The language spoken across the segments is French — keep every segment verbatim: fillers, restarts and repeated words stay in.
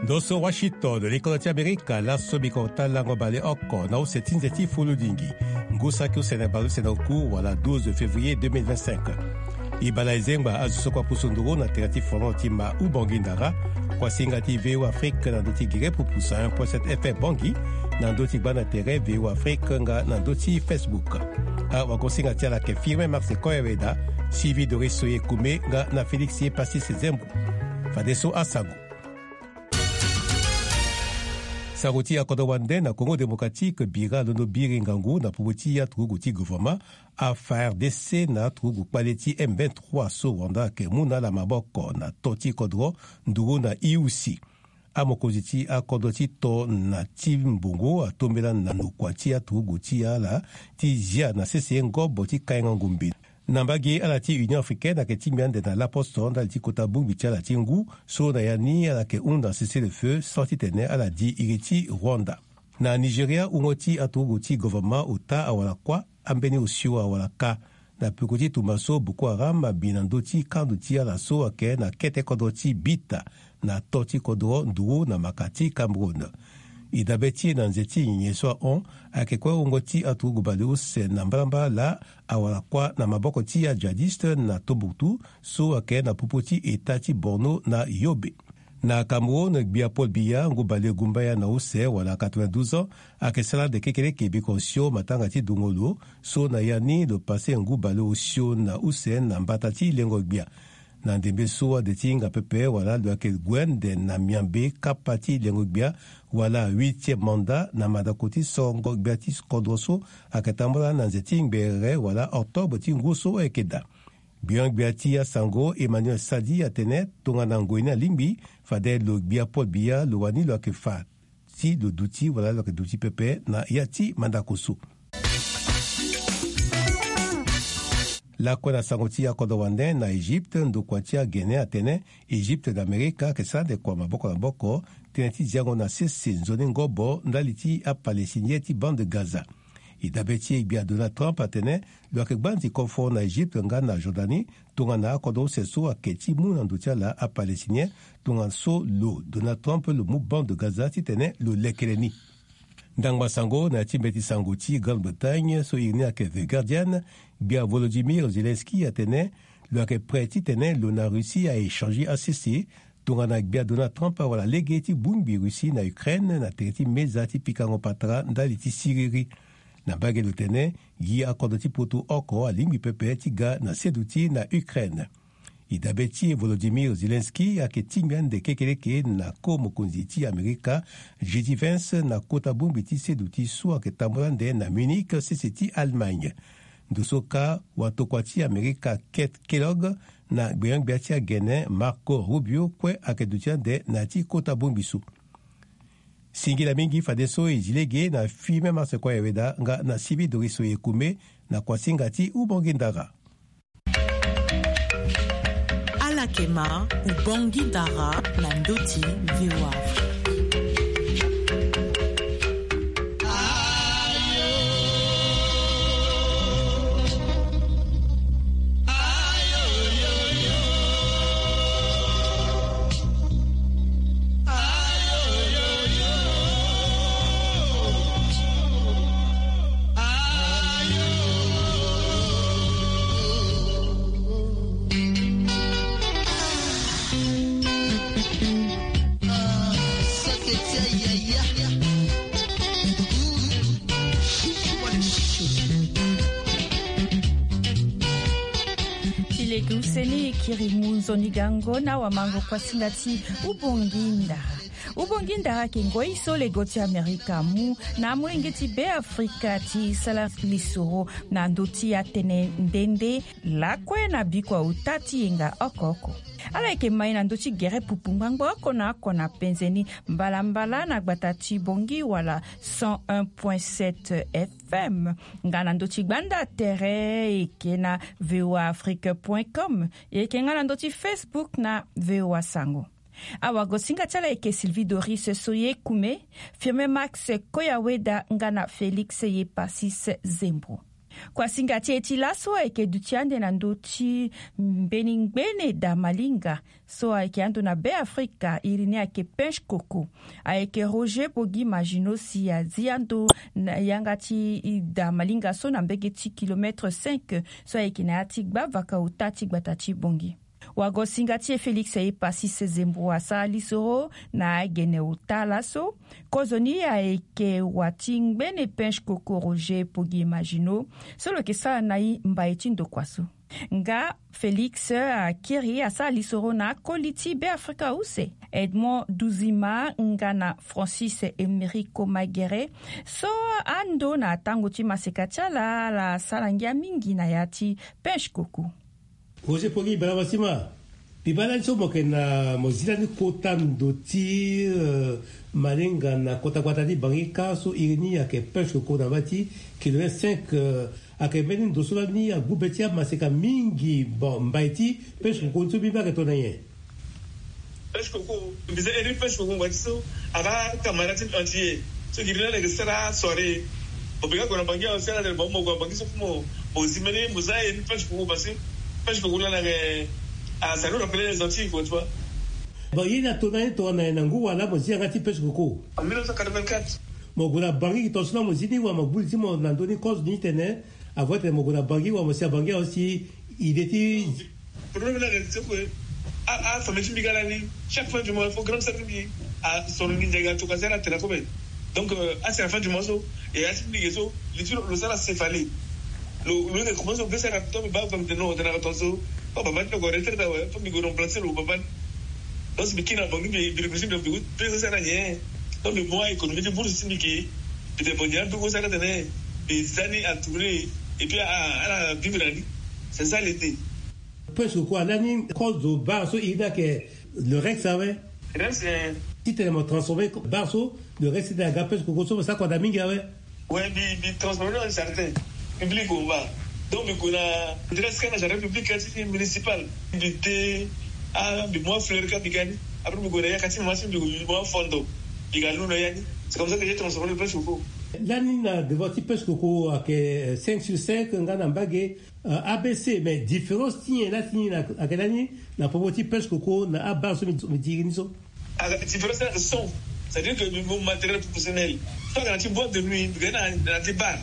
Doso Washington, l'École d'Amérique, la Sobikota, la Ngobale Oko, na Osetinzeti Fuludingi, Ngusaki au Sénégal, Sénégal, voilà, douze février deux mille vingt-cinq. Ibala Ezengba, Azusokwa Pusunduro, na Terati Forontima ou Bangindara, Kwasingati V O Afrique, na Doti Gire Pupusa un point sept F M Bangi, na Doti Bana Tere V O Afrique, na Doti Facebook. A Wakosingati ala ke firme Marse Koyeveda, Sivi Doris Soye Kume, na Félix Passis Zembu. Fadeso Asago. Saruti ya Kodowande na Congo démocratique bira lono biri ngangu na pubuti ya truguti gouvernement a faire d'essai na trugu paleti M vingt-trois so Rwanda ke muna la maboko na toti kodro nduru na I U C. A mokoziti a kodoti to na timbungo a tombela na nukwati ya truguti ya la ti jia na sese ngobo ti kainga ngumbi. Nambagi ala ti Union Africaine ke ti miande na l'aposton dal ti kota bumbi ti ala ti ngu so na ya ni ala ke unda cessez le feu sorti tene ala di iriti Rwanda. Na Nigeria ungoti atugu ti gouvernement uta awala kwa ambeni usio awala ka na pukoti tumaso Boko Haram binando ti kandu ti ala so ake na kete kodoti bita na toti kodro nduru na makati Cameroun. Idabeti na nzeti nyeswa on akekwe ungoti atugu baleus na mbalamba la awala kwa na maboko ti ya jihadiste na Tombouctou so ake na pupoti etati Borno na Yobe. Na Cameroun bia Paul Biya ngubale gumbaya na use wala quatre-vingt-douze ans ake sala de kekele kebikonsio matanga ti dungolo so na yani le passé ngubale osio na use na mbatati lengo bia. Na ndembe soa de tinga pepe wala lo ake gwen de na miambe kapati lengo bia wala huitième mandat na madakoti songo beatis kodroso akatambola na nzeting bere wala octobre ti nguso ekeda. Biang Biatia Sango, Emmanuel Sadi Atene, Tongana Ngoina Limbi, Fadel lo Bia Paul Bia, lo Wani lo ke fa. Si lo douti, voilà lo ke douti pepe, na Yati Mandakoso. La Kona Sangoti a Kodowande, na Egypte, Ndokwatia Guinée Atene, Egypte d'Amérique, que ça de quoi ma boko na boko, Teneti Diago na sese, Nzone Ngobo, Ndaliti a Palestinieti bande de Gaza. Idabeti bia Donald Trump atene lo ke banzi konfo na Egypte nga na Jordanie tunga na kodo seso aketi mu na ndutia la a palestinien tunga so lo Donald Trump le mouvement de Gaza titene lo lekeleni ndangba sango na timbeti sangoti Grande-Bretagne so igni ake The Guardian bia Volodymyr Zelensky atene lo ke preti tene lo na Russie a échangé a cessé tunga na bia Donald Trump wala legeti bumbi Russie na Ukraine na teriti mezati pikango patra ndaliti Syrie. Na bagé de tene, gi akordoti poto oko a lingui pepe tiga na seduti na Ukraine. Idabeti Volodymyr Zelensky a ke timbian de kekeleke na ko mokonziti Amerika, J D Vance na kota bumbiti seduti so a ke tambrande na Munich seseti Allemagne. Dosoka watokwati Amerika Kate Kellogg na Brian Beatia Gene Marco Rubio kwe a ke dutian de nati kota bumbisu. Singila mingi fadeso e jilege na fime marse kwa yeweda nga na sivi doriso ye kume na kwa singati ubongindara. Alakema ubongindara na ndoti viwa. Useni kirimunzo nigango na wamango kwa singati ubonginda. Ubonginda kengo iso legoti Amerika mu na mwengeti be Afrika ti sala lisoro na ndoti ya tene ndende lakwe na bikwa utati inga okoko. Ala eke mai na ndoti gere pupumbango kona kona penzeni mbala mbala na gbatati bongi wala cent un point sept F M. Nga na ndoti gbanda tere eke na v o a afrique point com eke nga na ndoti Facebook na V O A Sango. Awa gosinga tala eke Sylvie Doris Soye Kume, firme Max Koyaweda ngana Félix Ye Passis Zembo. kwa singati eti laso eke dutiande na ndoti mbeningbene da malinga so eke ando na be Afrika irini ake penche koko ake Roger Bogi Magino si ya ziando na yangati da malinga so na mbegeti kilometre cinq so eke na atigba vaka utati gbatati bongi wago singati e Felix e pasi sezembo asa lisoro na gene utala so kozoni ya eke watingbene penche koko Roger Bogi Magino solo ke sa na i mbaiti ndo kwaso nga Felix a kiri asa lisoro na koliti be Afrika use Edmond Duzima nga na Francis Emerico Magere so ando na tango ti masekatia la la salangia mingi na yati penche koko Roger Bogi Balawasima Pibala nso moke na mozila ni kota ndoti uh, malenga na kota kwatati bangi kaso irini yake penche koko na bati kilomètre cinq uh, ake beni ndosola ni agubetia maseka mingi bon mbaiti penche koko nso biba ke tona ye penche koko bize eri penche koko ngwatiso aga kamarati entier so girina le sera soirée obiga kona bangi au sera de bombo kwa bangi so como bozimene muzae ni penche koko basi penche koko la ke ah ça nous rappelle les Antilles quoi tu vois bon il a tourné tourné na ngua la mozi ngati penche koko en mille neuf cent quatre-vingt-quatre mogula bangi kitosona mozini wa mabuliti mo nandoni cause ni tene avoir des mogula bangi wa mozi bangi aussi il était problème là c'est que à à famille bigalani chaque fin du mois il faut grand service à son ninja to kasera tena comme donc à c'est la fin du mois et à expliquer ça le sala céphalée le le comment on peut faire rapidement mais pas comme de non de la attention oh papa tu vas rester là ouais pour me remplacer le papa donc c'est qui n'a pas mis le président de but peut ça rien donc le mois économique de bourse syndiqué peut-être bon dire tout ça là tenait des années à tourner et puis à à la vivre c'est ça l'été parce que quoi l'année cause de Barso il a que le Rex avait c'est si tellement transformé Barso le reste c'était un gars parce que comme ça quoi d'aminga ouais ouais bi bi transformé en certain public on va donc on a adresse quand la république municipale de à de moi fleur ka bigani après on a yakati machine de moi fondo bigalu no yani c'est comme ça que j'ai transformé le penche koko l'année na de votre penche koko que cinq sur cinq ngana mbage A B C mais différence tient là tient à quelle année la promotion penche koko na aba so mi diriniso la différence c'est le son c'est-à-dire que le matériel professionnel pas quand tu bois de nuit dans des bars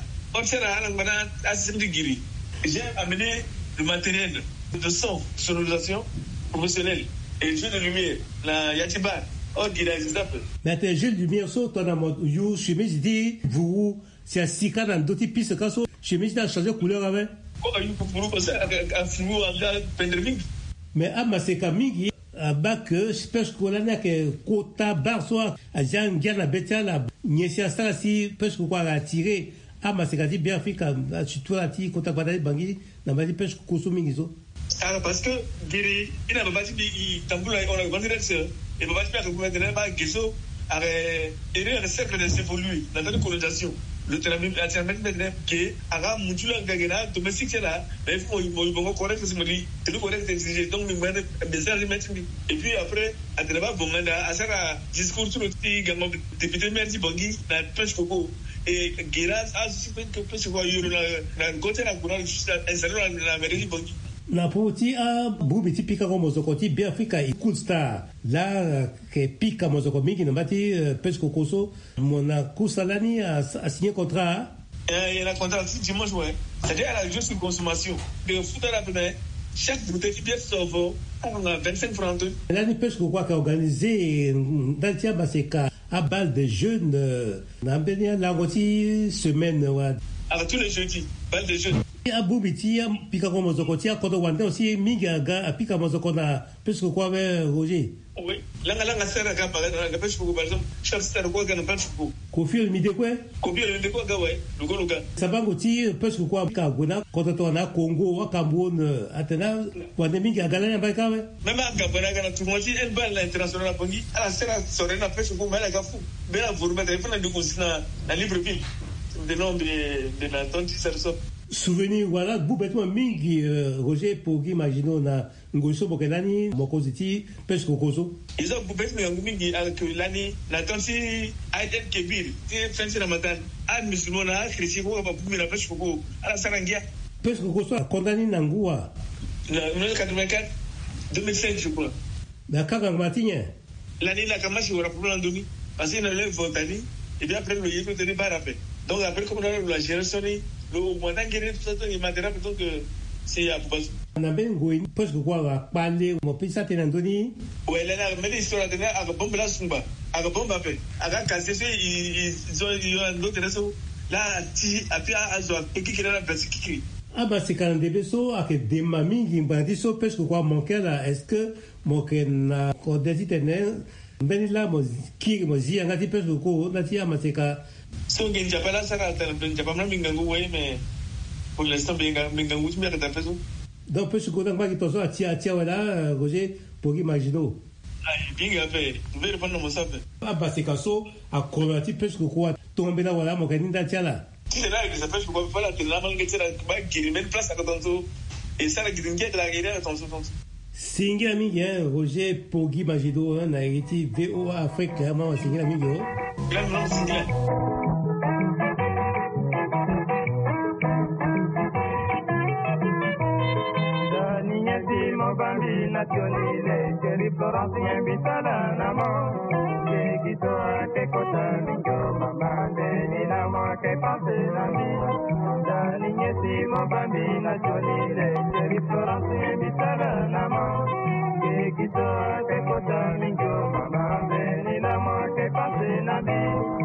j'ai amené le matériel de son, sonorisation professionnelle et le jeu de lumière, la Yatiba. Oh, il y a des exemples. Mais le jeu de lumière, so, tu as eu chemise dit, vous, c'est un sika dans d'autres pistes, quand so, chemise a changé de couleur avec. Oh, il y a eu comme ça, un flou, un pendrive. Mais à ma seka mingi, à bas que, je pense qu'on a que, kota bar, soit, à Jean, Gana, Betia, la, Niesia, ça, si, parce qu'on a attiré. Ah, mais c'est dit bien Afrique, surtout la tige, quand tu as parlé de Bangui, dans ma vie, pêche consommée, ils ont. Ah, parce que, Guéry, il n'a pas dit, il tamboule, on a vendu ça, et va pas faire que maintenant, Guézo, avait, il y a un cercle de s'évoluer dans la colonisation. Le terrain, la terrain, maintenant, qui a moutu la gagana, domestique, là, mais il faut, il faut correct, c'est ce que je dis, c'est le correct, c'est donc, le message, et puis après, à Téléba, bon, à ça, discours sur le petit gamin, député, merci, Bangui, la pêche coco. Et Guéras a aussi fait que peut se voir dans le côté de la courant installé dans la mairie de Bangui. La poti a bubiti pika ko mozokoti bien Afrika i cool star la que pika mozokomi qui n'abati pêche cocoso mon a kusalani a signé contrat. Il y a un contrat dimanche ouais. C'est-à-dire à la juste une consommation. Le foot à la peine chaque bouteille qui bien sauve on a vingt-cinq francs. L'année pêche coco qui a organisé dans le tiaba c'est qu'à à balle de jeunes na benia la goti semaine ouais. Avec tous les jeudis balle de jeunes. A bubiti a pika ko mozokoti a kodo wande aussi minga ga a pika mozoko na pêche coco avec Roger. Oui, là là là ça la par la pêche coco par exemple chaque star quoi gagne pêche coco. Kofi le midi quoi? Kofi le midi quoi ga ouais, le go le ga. Sabango ti pêche coco ka gona koto to na Congo wa Cameroun atena wande minga ga la ba ka ouais. Même à Gabon ga na tout moi elle balle international à Bangui, à la sera sorée na pêche coco mais la ga fou. Mais la vous remettre il faut na de na libre ville. De nom de de la tonti ça souvenir voilà bubetuma mingi uh, Roger pogi imagino na ngoso bokelani mokoziti pesco kozo izo bubetuma yangu mingi alkulani na tonsi aiden kebir ti fensi ramadan a musulmana a christi ko ba bumira pesco ko ala sarangia pesco kozo condamné nangua na mille quatre-vingt-quatre deux mille cinq je crois na kaka matinye l'année la kamashi wala pour l'andoni parce que na le votani et bien après le yéto tenu par après donc après comme on a la génération le mois d'engrais tout ça il m'a dit donc c'est à Boubassou na bengo parce que quoi va parler mo pisa tenandoni ouais là là mais l'histoire de là à bombe là sumba à bombe après à casser ils ils ont ils ont d'autres réseaux là ti a puis à zo qui qui là parce qui ah bah c'est quand des beso à que des mamies qui m'ont dit ça parce que quoi manquer là est-ce que mon que na ko desitene ben là mo qui mo zia ngati parce que ko na tia maseka so ngi japala saka tan japamna mingangu we mais pour l'instant minga mingangu tu me ka tapeso donc parce que donc pas qui tozo atia atia voilà Roger pour imaginer ai binga pe tu veux prendre mon sape ah bah c'est kaso a converti parce que quoi tomber là voilà mo kaninda tia là tu sais là que ça fait que quoi voilà tu la mangue tira ba giri même place à tonzo et ça la giri ngia de la giri à tonzo tonzo singira mingi hein Roger Poggi Majido na hériti V O A Afrique vraiment singira mingi oh là non singira Bambi nazionale, che riplorati in vitala namo, che chito che cosa mingo, mamma bene namo che passe la mia, da nignetimo bambi nazionale, che riplorati in vitala namo, che chito che cosa mingo, mamma bene namo che passe la mia.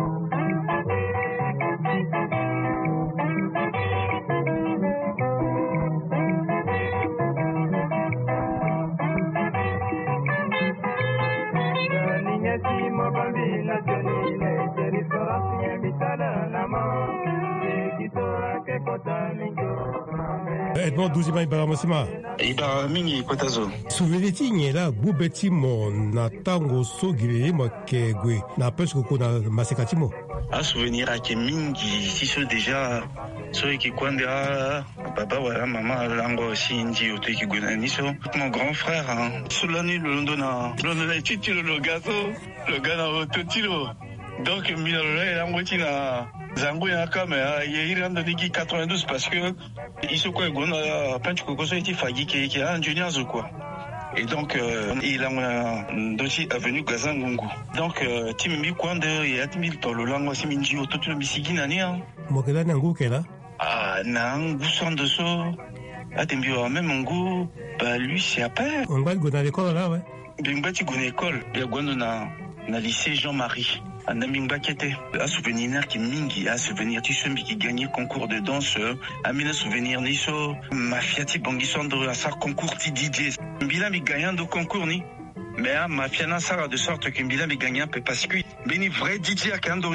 Edmond Douzima Ibaramosima Ibaramingi Kotazo Souveniti nyela bubeti mo na tango sogire mo kegwe na pesco ko na masekatimo a souvenir à Kemingi si so déjà so qui kwanda papa wala maman lango sindi au qui gona niso mon grand frère hein Solani le Londona Londona titilo le gâteau le gana au totilo donc minole lango tina zango ya kamera il rentre de quatre-vingt-douze parce que il se quoi gona pancho ko so iti fagi qui qui a ingénieur ou quoi. Et donc, euh, il a un dossier avenue Gazangungu. Donc, Timimi Kwande et Atmil Tolo Lango Siminji au tout le Missigin Ania. Mokela Nangu Kela Ah, Nangu Sandeso. Atembio même Nangu, bah lui c'est à peine. On va à l'école là, ouais. Bimbati Gon école. Il y a Gwando na, na lycée Jean-Marie. Un ami Bakete. Un souvenir qui mingi, un souvenir Tissumbi qui gagnait concours de danse. Un mine souvenir Niso. Mafiati Bangisandre à sa concours T D J. Mbila mi gagnant de concours ni. Mais à Mafiana Sara de sorte que Mbila mi gagnant peut parce que Beni vrai D J à Kando.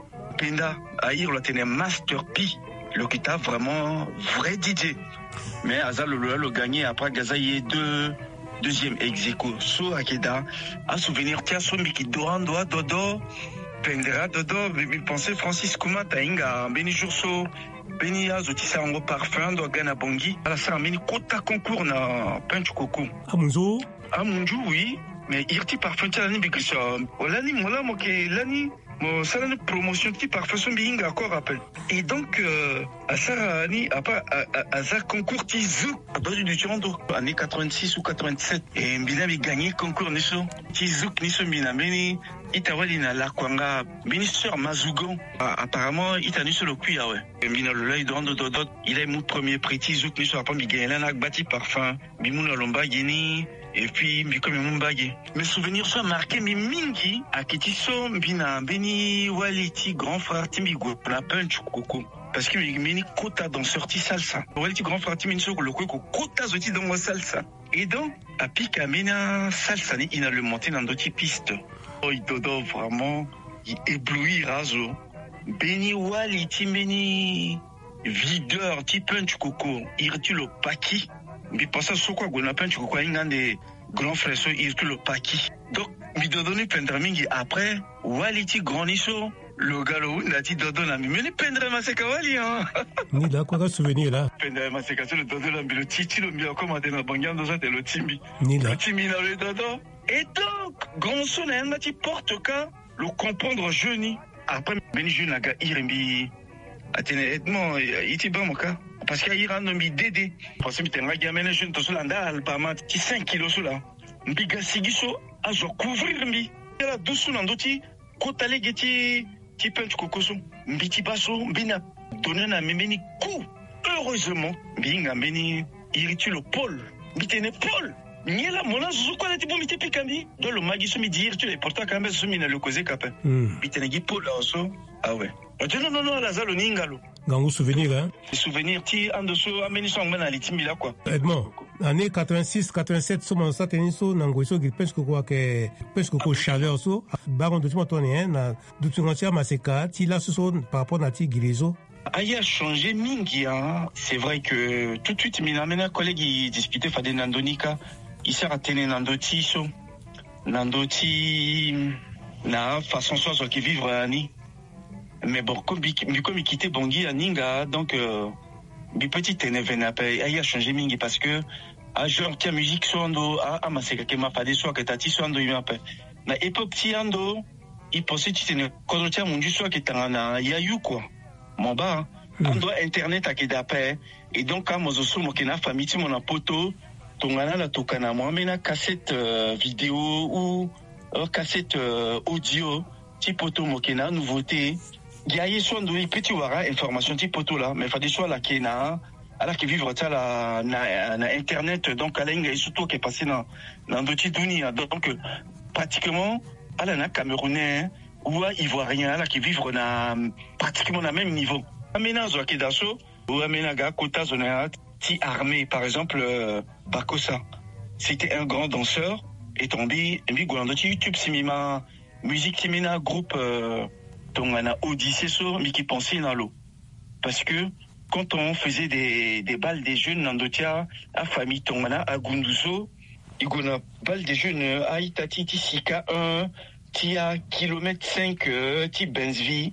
Penda à ir le tenir Master P. Le qui t'a vraiment vrai D J. Mais Azal le le gagné après Gazaïe deux. Deuxième ex-écho, so akeda, un souvenir tia so miki doan doa dodo, pendera dodo, bébé pensé Francis Kouma tainga, beni jourso, beni azotisa ango parfum do gana bongi, ala sa meni kota concours na pench koko. Amunzo? Amunju oui, mais irti parfum tia lani bikisa, olani mola moke lani. Mon salon de promotion qui parfois sont bien encore rappel. Et donc, euh, à Sarani, à part, à ça concours Tizou, à base du Toronto, année quatre-vingt-six ou quatre-vingt-sept. Et Mbina avait gagné concours Nisso. Tizou, Nisso Mbina, Meni, Itawalina, la Kwanga, ministre Mazougon. Apparemment, il a Nisso le cuir, ouais. Mbina le lait de Dodot, il a eu mon premier prix Tizou, Nisso, après, il a gagné bâti parfum, Bimouna Lomba, Guinée. Et puis, comme mon baguette. Mes souvenirs sont marqués, mais mingi, à Ketiso, Bina, Beni, Waliti, grand frère Timigo, la punch, coco. Parce que Mini Kota dans sorti salsa. Waliti, grand frère Timigo, le coco, Kota zoti dans la salsa. Et donc, à Pika, Mena, salsa, il a le monté dans d'autres pistes. Oh, il dodo vraiment, il éblouit, raso. Beni, Waliti, Beni, videur, ti punch, coco. Il retire le paquet. Mais pour ça, ce quoi, on a peint, tu crois, il y a des grands frères, ils ont le paquet. Donc, il doit donner plein de mingi. Après, Waliti, grand nisso, le gars le n'a dit dodo na mais ne pendre maseka wali hein. Ni là quoi souvenir là. Pendre maseka le dodo la le titi le mio comme dans bangando ça le timbi. Ni là. Le timbi là le dodo. Et donc grand son na un petit porte cas le comprendre jeune après beni jeune aga irembi atene edmo iti ba moka parce qu'il y a un mi dédé parce que mi tenga gamene jeune to solanda albama qui cinq kilos là mbiga sigiso azo couvrir mbi la douce nandoti kotale geti ti pench kokoso mbiti baso mbina donner na memeni coup heureusement mbinga mbeni iritu le Paul mbitene Paul niela mona zo kwa ti bomite pikambi do le magiso mi dire tu les porta quand même sumi na le causer capin mbitene gi Paul also ah ouais non non non la zalo ningalo Gangu souvenir hein. Souvenir ti ando so ameni so ngana litimi là quoi. Edmond, année quatre-vingt-six quatre-vingt-sept so man sa teniso nango so gi pensko ko ke pensko ko chaleur so ba on document on hein na documentia maseka ti la so par rapport na ti gilizo. Aïe a changé mingi hein. C'est vrai que tout de suite mina mena collègue il discutait fade nandonika il sert à tenir nandoti so nandoti na façon so so qui vivre ani. Mais bon, comme il quittait Bangui à Ninga, donc, euh, petit Tenevenape, il a changé Mingi parce que, à genre, qui a musique soando, à Maseka, qui m'a pas des soins, que t'as ti soando, il m'a pas. Na époque, ti ando, il pensait que tu t'es, quand on tient mon dieu soit qui t'en a, il y a eu quoi. Mon bas, ando internet à Kedape, et donc, quand moi, je suis mon kena famille, mon apoto, ton gana la tokana, moi, mais na cassette, euh, vidéo ou, euh, cassette, euh, audio, ti poto mokena, nouveauté, Gaye soit de petit wara information type poto là mais faut des soit la kena alors qui vivre ça la na, na internet donc à l'inga surtout qui est passé dans dans d'autres dunia donc pratiquement à la camerounais ou ivoirien là qui vivre na pratiquement na même niveau aménage qui dasso ou aménaga kota zona ti armé par exemple euh, Bakosa c'était un grand danseur et tombé et puis golando YouTube simima musique simina groupe euh, donc on a Odyssée sur mais qui pensait dans l'eau parce que quand on faisait des des balles des jeunes dans d'autres à famille tongana à Gunduso il y a balles des jeunes à Itati Tisika un ti à kilomètre cinq ti Benzvi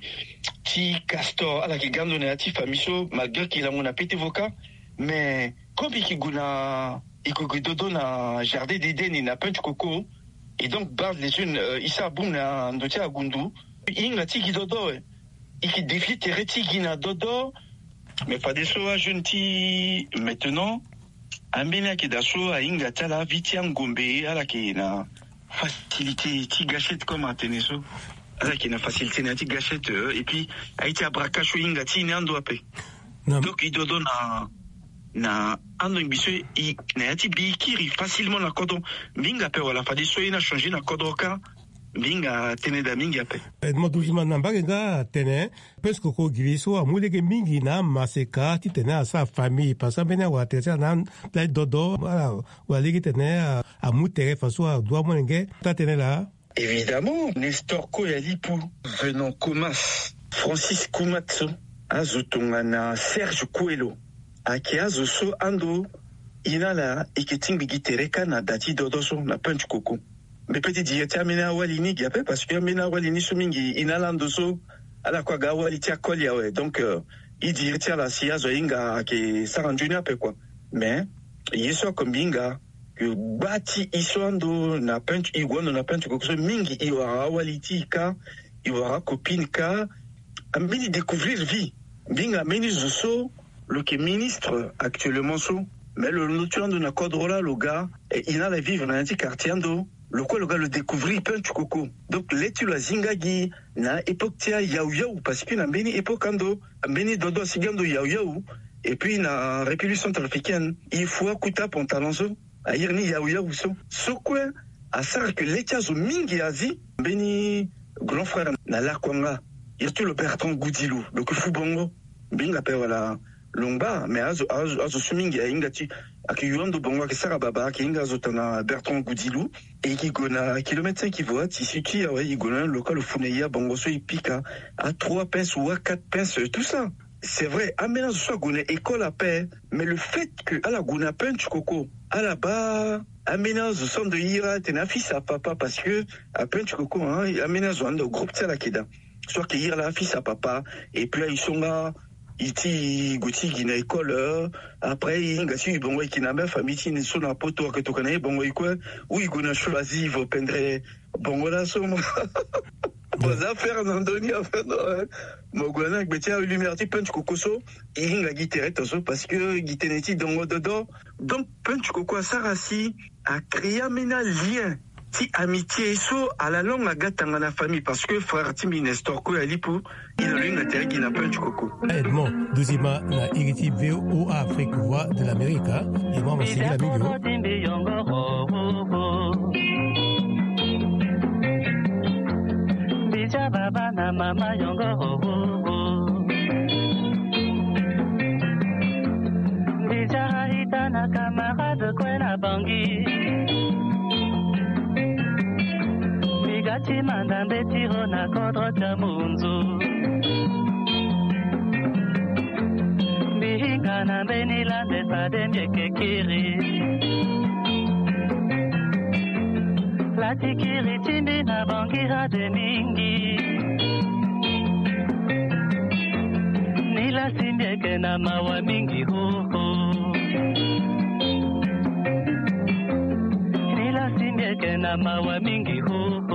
ti Castor à la qui gagne à ti famille so malgré qu'il a mon pété voca mais comme il guna il dodo na jardin d'Éden et na punch coco et donc balles des jeunes il s'aboum na d'autres à Gundu inga tiki dodo et qui défie tereti gina dodo mais pas des soa jeune ti maintenant ambina ki daso a inga tala viti ngombe ala ki na facilité ti gâchette comme ateneso ala ki na facilité na ti gâchette et puis a été abrakacho inga ti nando ape donc il dodo na na ando mbiso i na ti bikiri facilement na kodo minga pe wala fa des soa ina changer na kodo ka minga tene da mingi ape Edmond doucement nambage nga tene pesko ko giliso amulege mingi na maseka ti tene a sa famille parce que bena wa tete na play dodo voilà wa ligi tene a mutere faso a doa monenge ta tene là évidemment Nestor Koyalipu venant Komas Francis Koumatso azotongana Serge Coelho akiazo so ando inala iketing bigitereka na dati dodo so na punch coco mais peut-être dire tu amena walini gape parce que amena walini sumingi inalando so ala kwa ga wali tia kolia ouais donc euh, il dit tia la sia zo inga ke saranjuni ape quoi mais yeso kombinga que bati isoando na punch igwano na punch ko so mingi iwa wali tika iwa copine ka ambini découvrir vie binga meni zo le que ministre actuellement so mais le notuan de na kodrola le gars il a la vivre dans un petit quartier ando le quoi le gars le découvrit punch coco donc l'étu la zingagi na époque tia yaou yaou parce que na beni époque ando beni dodo sigando yaou yaou et puis na République centrafricaine il faut kuta pantalonzo a irni yaou yaou so so quoi à ça que l'étia zo mingi azi beni grand frère na la kwanga il y a tout le Bertrand Goudilou le kufu bongo binga pe wala longba mais azo azo azo sumingi ingati akiyuando bongo kesara baba kinga zotana Bertrand Goudilou et qui gona kilomètre cinq qui voit ici qui ouais il gona local funeya bongo so ipika à trois pinces ou à quatre pinces tout ça c'est vrai amena so gona école à paix mais le fait que à la gona punch coco à la bas amena zo son de ira tena fils à papa parce que à punch coco hein amena zo ando groupe ça la kida soit cueillir la fille à papa et puis ils sont là iti goti gina école après ingasi bon qui n'a même famille qui ne sont la poto que tu connais bon quoi oui qu'on a choisi vos pendre bon voilà somme vos affaires d'Andoni en fait mon gouvernement que betia lumière ti punch kokoso il la guitare tout parce que guiteneti dans dedans donc punch koko sarasi a créé un lien ti amitié so à la longue agatanga na famille parce que frère Timi Nestor ko ali pour il a une terre qui n'a pas du coco Edmond Duzima na iriti V O A Afrique voix de l'Amérique et moi c'est la milieu Bija baba na mama yongo Bija haita na camarade kwena bangi Gati mandambe tiro na kodro chamunzu Bihinga na benila de sademye kekiri Latikiri chindi na bangira de mingi Nila simyeke na mawa mingi huhu Nila simyeke na mawa mingi huhu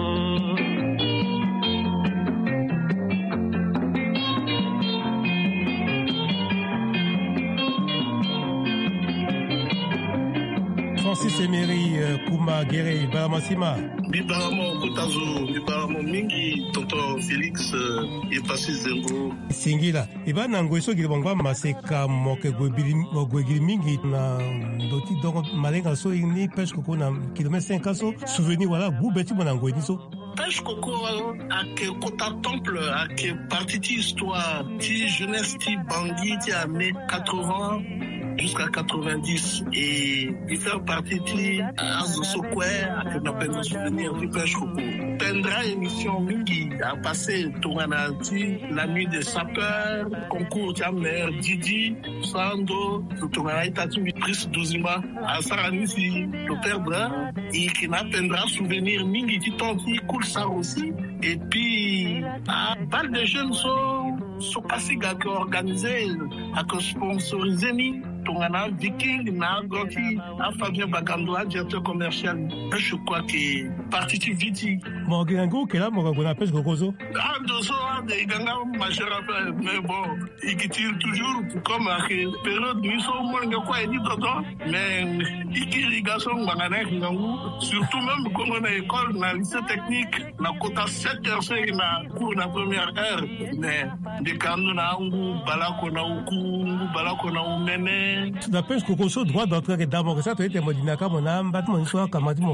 Francis Emery Kuma Guéré Balamasima Bibaramo Kotazo Bibaramo Mingi Tonton Félix est passé Zembo Singila Iba nango eso gili bangwa maseka moke gwegili mingi na doti donc malenga so ini pêche coco na kilomètre cinq so souvenir voilà vous beti bonango iniso pêche coco à que Kota Temple à que partie histoire ti jeunesse ti Bangui ti année quatre-vingts jusqu'à quatre-vingt-dix et il fait partie de Azosokwe que nous appelons souvenir du pêche coco. Pendra émission Mingi a passé Touranati, la nuit des sapeurs, concours Tiamer, Didi, Sando, Touranati Tatumi, Brice Duzima, à Saranisi, le perdra, et qui n'a pendra souvenir Mingi Titanti, Koulsar aussi, et puis à Val des Jeunes sont sont passés à organiser, à sponsoriser ni. Tongana Viking na Goki a Fabien Bagandoa directeur commercial je crois que partie viti mon gango que là mon gango na pêche gogozo ah dozo de ganga majeur mais bon il tire toujours comme à période ni so mo ngakwa ni dodo mais irrigation ngana ngangu surtout même comme on a école na lycée technique na quota sept heures cinq na cours na première heure mais de kando na ngu balako na uku balako na umene la pêche coco so droit d'entrer que d'abord que ça tu étais modina comme na battement une soir comme dit mon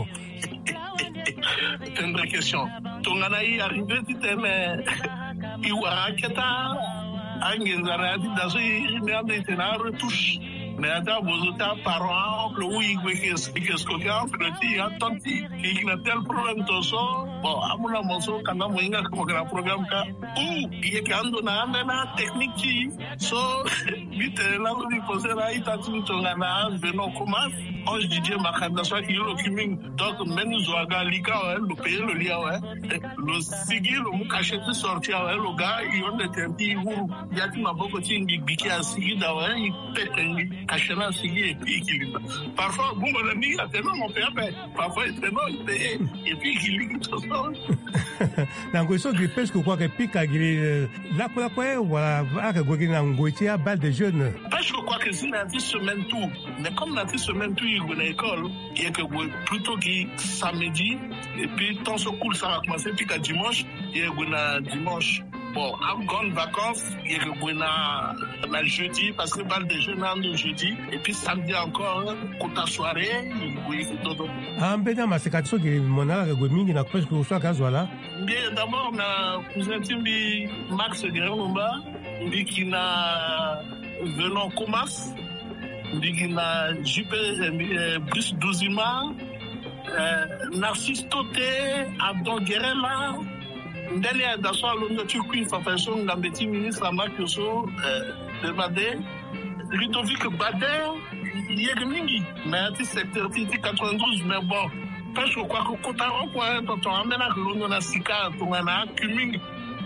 c'est une vraie question tongana yi arrivé titeme iwara keta angenzara di daso ni ande tena retouche mais attends vous êtes parents le oui qu'est-ce qu'est-ce que tu as fait a tanti qui a tel problème to so bon amuna moso kana moinga comme grand programme ka ou il est kando na na technique so vite là on dit poser là il t'a dit ton na venons comment on dit Dieu ma khanda so qui le kiming donc même nous oga lika le pays le lia ouais le sigi le mu caché de sortir ouais le gars il on était un petit vous il y a qui m'a beaucoup tingi biki à sigi da ouais il pète Kachana Sigui et puis qui parfois bon mon ami a tellement mon père parfois il tellement et puis qui lui tout ça nango so de pêche quoi que pique à gili là pour la quoi voilà à gogi nango ti a balle de jeunes pêche quoi que c'est une semaine tout mais comme la semaine tout il à l'école il y a que plutôt qui samedi et puis tant ce cool ça va commencer puis qu'à dimanche il y a dimanche. Bon, I'm gone vacances, il y a le jeudi, parce que balle de jeunes le jeudi, et puis samedi encore, côté soirée, oui, dodo. Ah, ben, mais c'est quelque chose qui mon âge, que mingi na pêche que ça casse voilà. Bien, d'abord, on a cousin Timbi Max Guerromba, dit qu'il a venant Comas, dit qu'il a J P Brice Duzima, Narcisse Toté, Abdon Guerrela. Ndani ya daso alonga chukui fafasho ngambeti ministre Amakoso de Bade Ludovic Bade yeg mingi mais ati secteur ti quatre-vingt-douze mais bon parce que quoi que kotaro point tonton amena lono na sika tongana kuming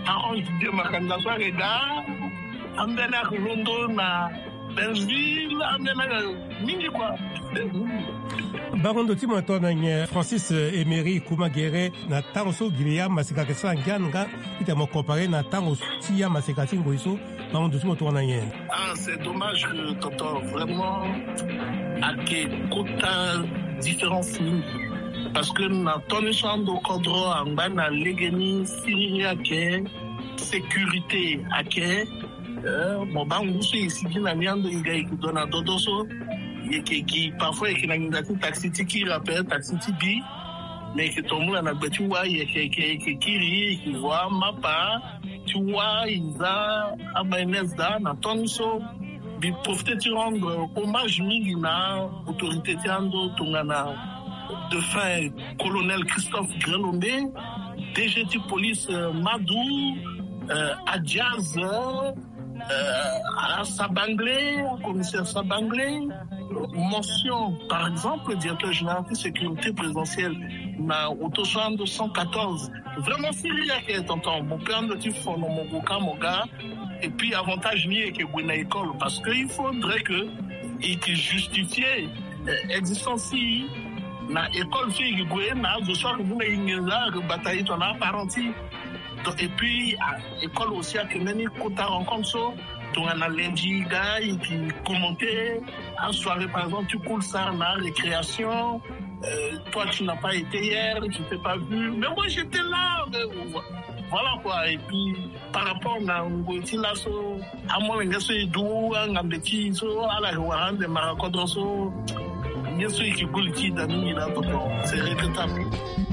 arrange Dieu makanda so rega ambena Londo na Belleville ambena mingi quoi. Barondo timo tona nye Francis Emery Kumagere na tango Guinea masika kesa nganga ita mo comparer na tango tia masika tingo iso barondo timo tona nye. Ah, c'est dommage que Tonton vraiment a que kota différence parce que na toni chando kodro amba na legeni siriya ke sécurité ake mo bangu so ici na nyando ingai kudona dodoso qui, qui parfois qui n'a pas de taxi qui rappelle taxi bi mais que tout le monde a battu ouais qui qui qui qui qui voit ma part tu vois ils a à Benezda na tonso bi profiter de rendre hommage mingina autorité tiando tungana de fin colonel Christophe Grelombe D G T police Madou euh, Adjaz Euh, à Sabanglé, commissaire Sabanglé, mention, par exemple, le directeur général de sécurité présidentielle, na autochan deux cent quatorze. Vraiment, c'est lui qui est tonton. Mon père de type fond, mon boka, mon gars. Et puis, avantage lié que vous n'avez école. Parce qu'il faudrait que, et qu'il justifie l'existence ici, na école fille qui vous na, de soir, vous n'avez pas de bataille, ton apparenti. Et puis, à l'école aussi, à Kemeni, quand tu rencontres ça, tu as un lundi, gars, qui commentait, en soirée, par exemple, tu coules ça, la récréation, euh, toi, tu n'as pas été hier, tu t'es pas vu, mais moi, j'étais là, mais, voilà quoi. Et puis, par rapport à Ngoti Lasso, à moi, je suis doux, à Ngambeti, à la Rwanda, de Marakodroso, je suis qui coule qui d'ami, là, c'est regrettable.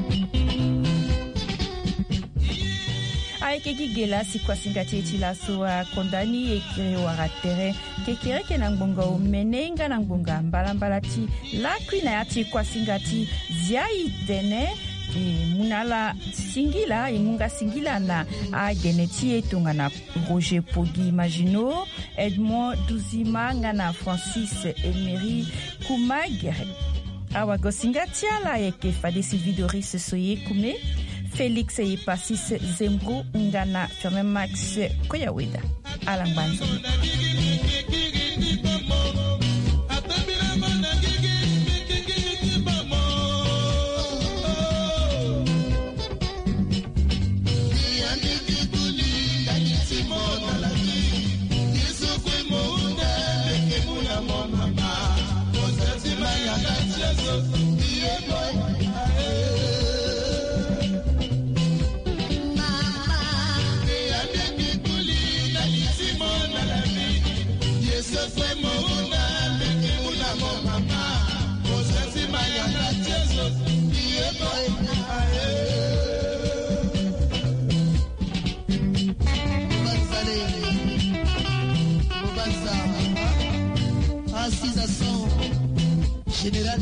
Aike gela sikwa singati etilaso wa kondani ekire wa terrain kekere ke nangbonga umenenga nangbonga mbalambalati la kwina yati kwa singati zia itene e munala singila imunga singila na a geneti etunga na Roger Pogi Imagino Edmond Duzima ngana Francis Emery Kumagere awa gosingati ala eke fadesi vidori se soye kume Félix et Passis Zemgo Ngana Ferme Max Koyaweda Alangbanzo. Général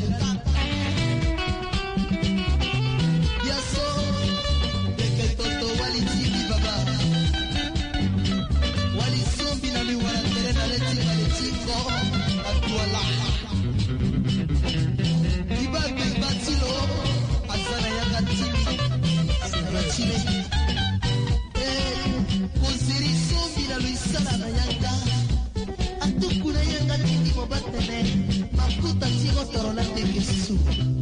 Yasso Deke Toto Wali Tiki Baba Wali Sombi na mi wala tere na leti na leti ko Atuala Ibake Batilo Azana Yanga Tiki Sivachile Eh Koziri Sombi na Luisana na Yanga Atukuna Yanga Tiki Mobatene Makuta Tiko Torolate Kesu